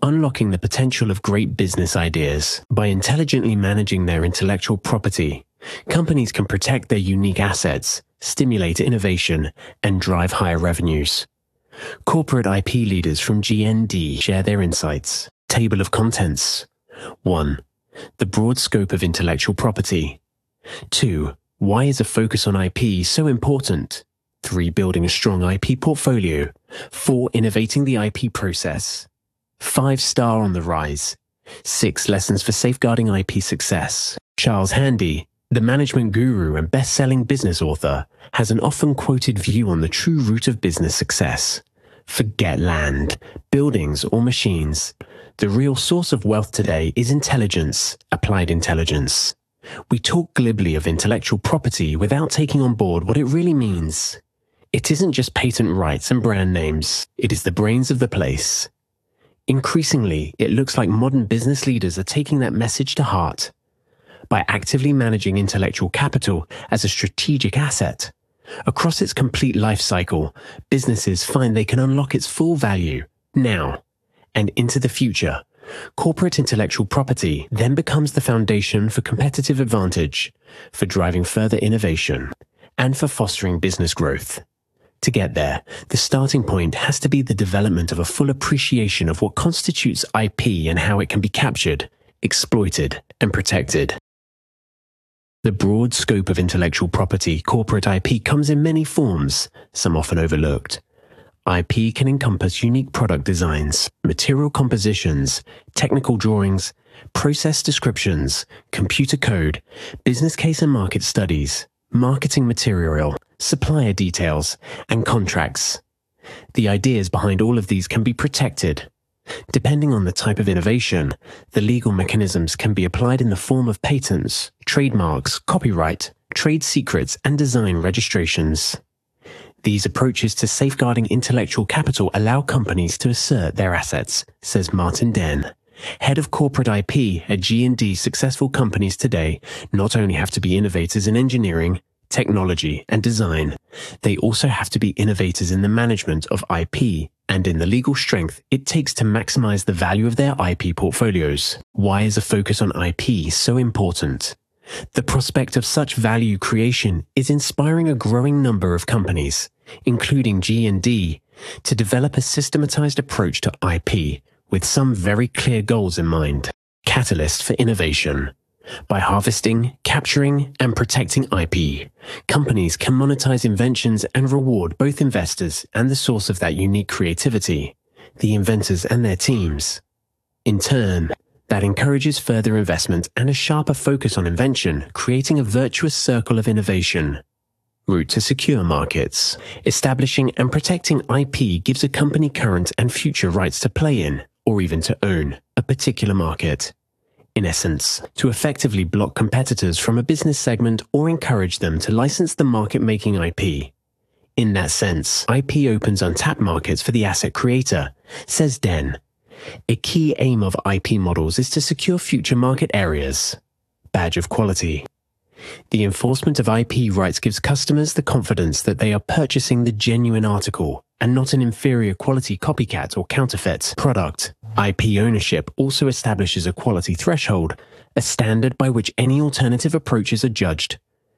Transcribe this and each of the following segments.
unlocking the potential of great business ideas. By intelligently managing their intellectual property, companies can protect their unique assets, stimulate innovation, and drive higher revenues. Corporate IP leaders from GND share their insights. Table of contents. 1. The broad scope of intellectual property. 2. Why is a focus on IP so important? 3. Building a strong IP portfolio. 4. Innovating the IP process. 5. Star on the rise. 6. Lessons for safeguarding IP success. Charles Handy, the management guru and best-selling business author, has an often quoted view on the true root of business success. Forget land, buildings, or machines. The real source of wealth today is intelligence, applied intelligence. We talk glibly of intellectual property without taking on board what it really means. It isn't just patent rights and brand names, it is the brains of the place. Increasingly, it looks like modern business leaders are taking that message to heart. By actively managing intellectual capital as a strategic asset, across its complete life cycle, businesses find they can unlock its full value, now, and into the future. Corporate intellectual property then becomes the foundation for competitive advantage, for driving further innovation, and for fostering business growth. To get there, the starting point has to be the development of a full appreciation of what constitutes IP and how it can be captured, exploited, and protected. The broad scope of intellectual property, corporate IP, comes in many forms, some often overlooked. IP can encompass unique product designs, material compositions, technical drawings, process descriptions, computer code, business case and market studies, marketing material, supplier details, and contracts. The ideas behind all of these can be protected. Depending on the type of innovation, the legal mechanisms can be applied in the form of patents, trademarks, copyright, trade secrets, and design registrations. These approaches to safeguarding intellectual capital allow companies to assert their assets, says Martin Den, head of corporate IP at G&D. Successful companies today not only have to be innovators in engineering, technology, and design, they also have to be innovators in the management of IP and in the legal strength it takes to maximize the value of their IP portfolios. Why is a focus on IP so important? The prospect of such value creation is inspiring a growing number of companies, including G&D, to develop a systematized approach to IP with some very clear goals in mind. Catalyst for innovation. By harvesting, capturing, and protecting IP, companies can monetize inventions and reward both investors and the source of that unique creativity, the inventors and their teams. In turn, that encourages further investment and a sharper focus on invention, creating a virtuous circle of innovation. Route to secure markets. Establishing and protecting IP gives a company current and future rights to play in, or even to own, a particular market. In essence, to effectively block competitors from a business segment or encourage them to license the market-making IP. In that sense, IP opens untapped markets for the asset creator, says Den. A key aim of IP models is to secure future market areas. Badge of quality. The enforcement of IP rights gives customers the confidence that they are purchasing the genuine article and not an inferior quality copycat or counterfeit product. IP ownership also establishes a quality threshold, a standard by which any alternative approaches are judged.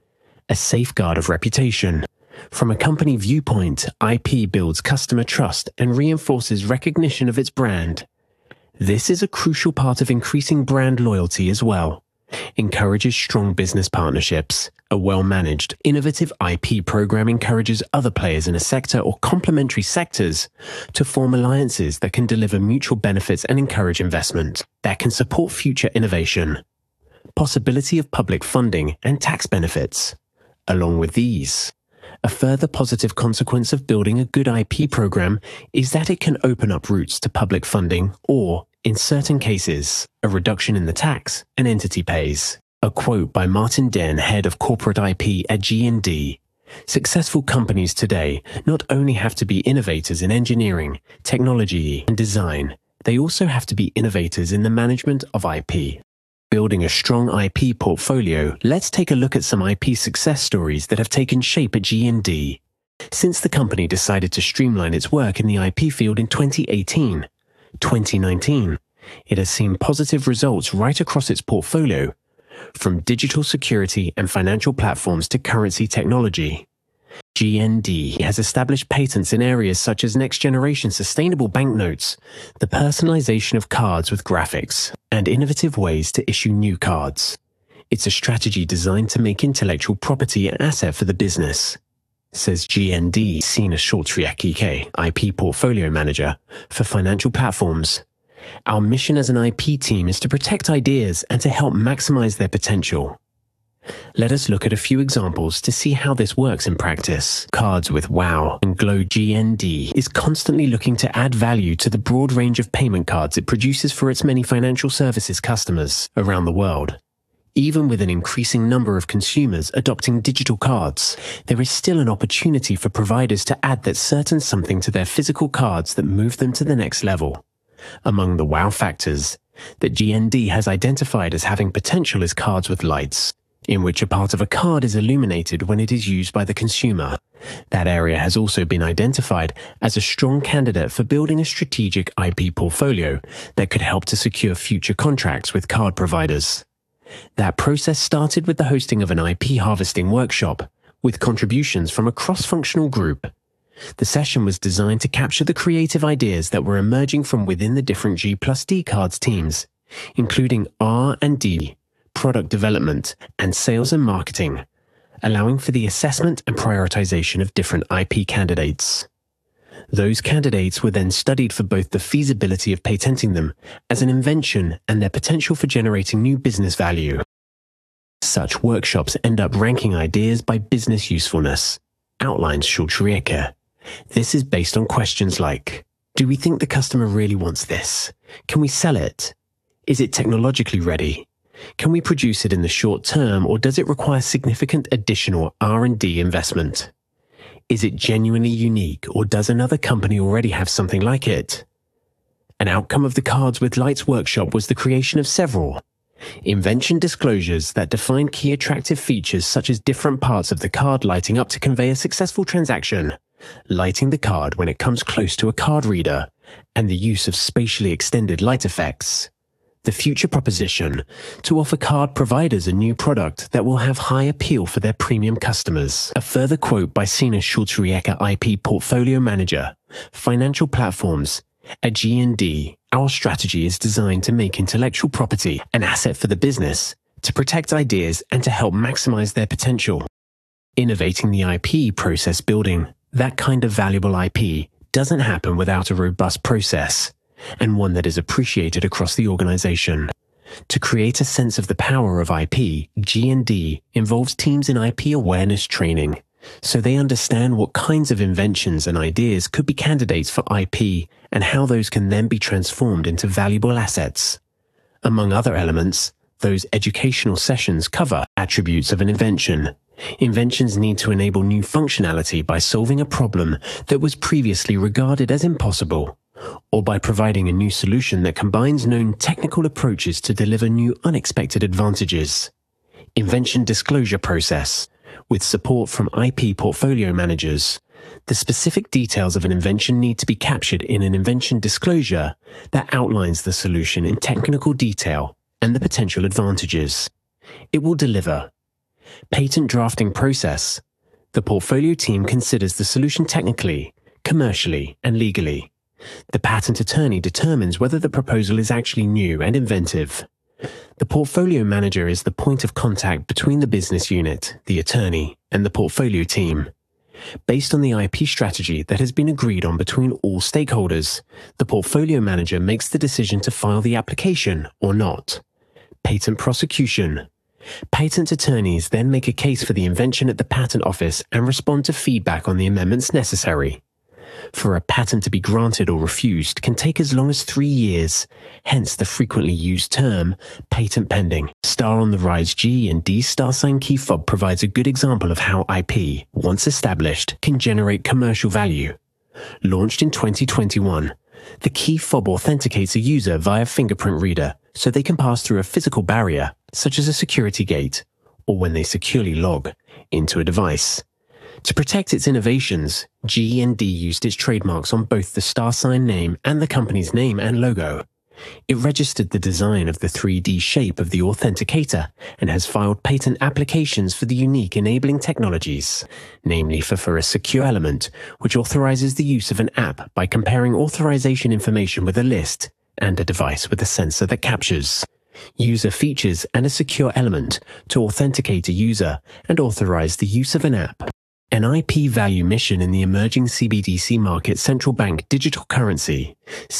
A safeguard of reputation. From a company viewpoint, IP builds customer trust and reinforces recognition of its brand. This is a crucial part of increasing brand loyalty as well. Encourages strong business partnerships. A well-managed, innovative IP program encourages other players in a sector or complementary sectors to form alliances that can deliver mutual benefits and encourage investment, that can support future innovation. Possibility of public funding and tax benefits. Along with these, a further positive consequence of building a good IP program is that it can open up routes to public funding or, in certain cases, a reduction in the tax an entity pays. A quote by Martin Den, head of corporate IP at G&D. Successful companies today not only have to be innovators in engineering, technology, and design, they also have to be innovators in the management of IP. Building a strong IP portfolio, let's take a look at some IP success stories that have taken shape at G&D. Since the company decided to streamline its work in the IP field in 2018, 2019, it has seen positive results right across its portfolio, from digital security and financial platforms to currency technology. GND has established patents in areas such as next-generation sustainable banknotes, the personalization of cards with graphics, and innovative ways to issue new cards. It's a strategy designed to make intellectual property an asset for the business, says GND Sina Schultriek, IP Portfolio Manager for Financial Platforms. Our mission as an IP team is to protect ideas and to help maximize their potential. Let us look at a few examples to see how this works in practice. Cards with WOW and Glow. GND is constantly looking to add value to the broad range of payment cards it produces for its many financial services customers around the world. Even with an increasing number of consumers adopting digital cards, there is still an opportunity for providers to add that certain something to their physical cards that move them to the next level. Among the WOW factors that GND has identified as having potential is cards with lights, in which a part of a card is illuminated when it is used by the consumer. That area has also been identified as a strong candidate for building a strategic IP portfolio that could help to secure future contracts with card providers. That process started with the hosting of an IP harvesting workshop, with contributions from a cross-functional group. The session was designed to capture the creative ideas that were emerging from within the different G+D cards teams, including R&D, product development, and sales and marketing, allowing for the assessment and prioritization of different IP candidates. Those candidates were then studied for both the feasibility of patenting them as an invention and their potential for generating new business value. Such workshops end up ranking ideas by business usefulness, outlines Schultriek. This is based on questions like, do we think the customer really wants this? Can we sell it? Is it technologically ready? Can we produce it in the short term, or does it require significant additional R&D investment? Is it genuinely unique, or does another company already have something like it? An outcome of the Cards with Lights workshop was the creation of several invention disclosures that define key attractive features such as different parts of the card lighting up to convey a successful transaction, lighting the card when it comes close to a card reader, and the use of spatially extended light effects. The future proposition to offer card providers a new product that will have high appeal for their premium customers. A further quote by Sina Schultriek, IP Portfolio Manager, Financial Platforms. At GND, our strategy is designed to make intellectual property an asset for the business, to protect ideas and to help maximize their potential. Innovating the IP process building, that kind of valuable IP doesn't happen without a robust process, and one that is appreciated across the organization. To create a sense of the power of IP, GND involves teams in IP awareness training, so they understand what kinds of inventions and ideas could be candidates for IP and how those can then be transformed into valuable assets. Among other elements, those educational sessions cover attributes of an invention. Inventions need to enable new functionality by solving a problem that was previously regarded as impossible, or by providing a new solution that combines known technical approaches to deliver new unexpected advantages. Invention disclosure process, with support from IP portfolio managers. The specific details of an invention need to be captured in an invention disclosure that outlines the solution in technical detail and the potential advantages it will deliver. Patent drafting process. The portfolio team considers the solution technically, commercially, and legally. The patent attorney determines whether the proposal is actually new and inventive. The portfolio manager is the point of contact between the business unit, the attorney, and the portfolio team. Based on the IP strategy that has been agreed on between all stakeholders, the portfolio manager makes the decision to file the application or not. Patent prosecution. Patent attorneys then make a case for the invention at the patent office and respond to feedback on the amendments necessary. For a patent to be granted or refused can take as long as 3 years, hence the frequently used term, patent pending. Star on the Rise G&D star sign key fob provides a good example of how IP, once established, can generate commercial value. Launched in 2021, the key fob authenticates a user via fingerprint reader so they can pass through a physical barrier, such as a security gate, or when they securely log into a device. To protect its innovations, G&D used its trademarks on both the StarSign name and the company's name and logo. It registered the design of the 3D shape of the authenticator and has filed patent applications for the unique enabling technologies, namely for a secure element, which authorizes the use of an app by comparing authorization information with a list, and a device with a sensor that captures user features and a secure element to authenticate a user and authorize the use of an app. An IP value mission in the emerging CBDC market central bank digital currency,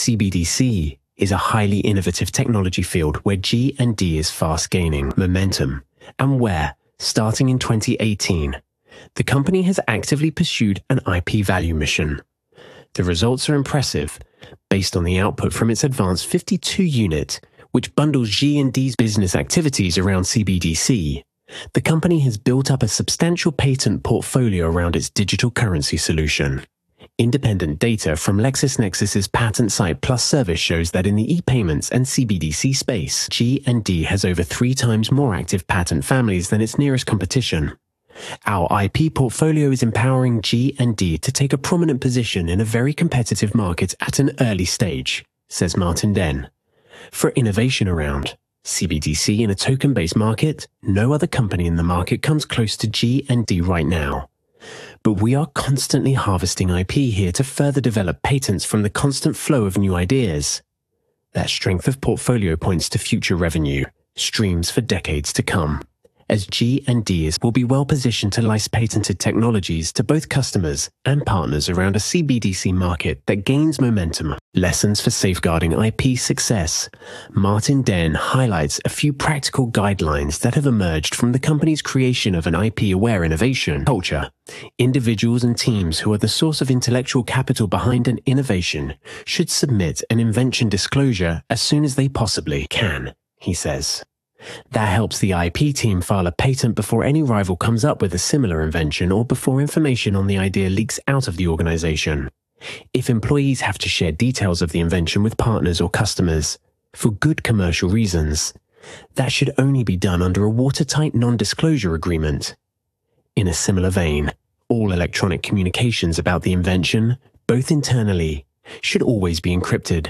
CBDC, is a highly innovative technology field where G&D is fast gaining momentum, and where, starting in 2018, the company has actively pursued an IP value mission. The results are impressive, based on the output from its advanced 52 unit, which bundles G&D's business activities around CBDC. The company has built up a substantial patent portfolio around its digital currency solution. Independent data from LexisNexis's Patent Site Plus service shows that in the e-payments and CBDC space, G&D has over 3 times more active patent families than its nearest competition. Our IP portfolio is empowering G&D to take a prominent position in a very competitive market at an early stage, says Martin Den. For innovation around CBDC in a token-based market, no other company in the market comes close to G&D right now. But we are constantly harvesting IP here to further develop patents from the constant flow of new ideas. That strength of portfolio points to future revenue streams for decades to come, as G&D will be well positioned to license patented technologies to both customers and partners around a CBDC market that gains momentum. Lessons for safeguarding IP success. Martin Den highlights a few practical guidelines that have emerged from the company's creation of an IP-aware innovation culture. Individuals and teams who are the source of intellectual capital behind an innovation should submit an invention disclosure as soon as they possibly can, he says. That helps the IP team file a patent before any rival comes up with a similar invention or before information on the idea leaks out of the organization. If employees have to share details of the invention with partners or customers, for good commercial reasons, that should only be done under a watertight non-disclosure agreement. In a similar vein, all electronic communications about the invention, both internally, should always be encrypted.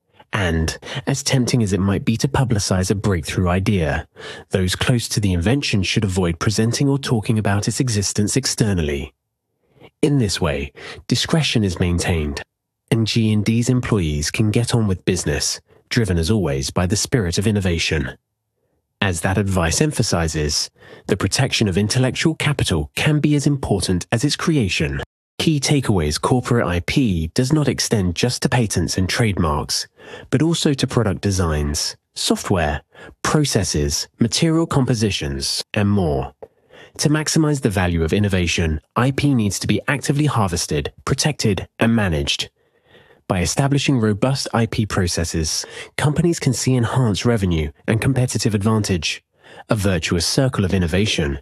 And, as tempting as it might be to publicize a breakthrough idea, those close to the invention should avoid presenting or talking about its existence externally. In this way, discretion is maintained, and G&D's employees can get on with business, driven as always by the spirit of innovation. As that advice emphasizes, the protection of intellectual capital can be as important as its creation. Key takeaways: corporate IP does not extend just to patents and trademarks, but also to product designs, software, processes, material compositions, and more. To maximize the value of innovation, IP needs to be actively harvested, protected, and managed. By establishing robust IP processes, companies can see enhanced revenue and competitive advantage, a virtuous circle of innovation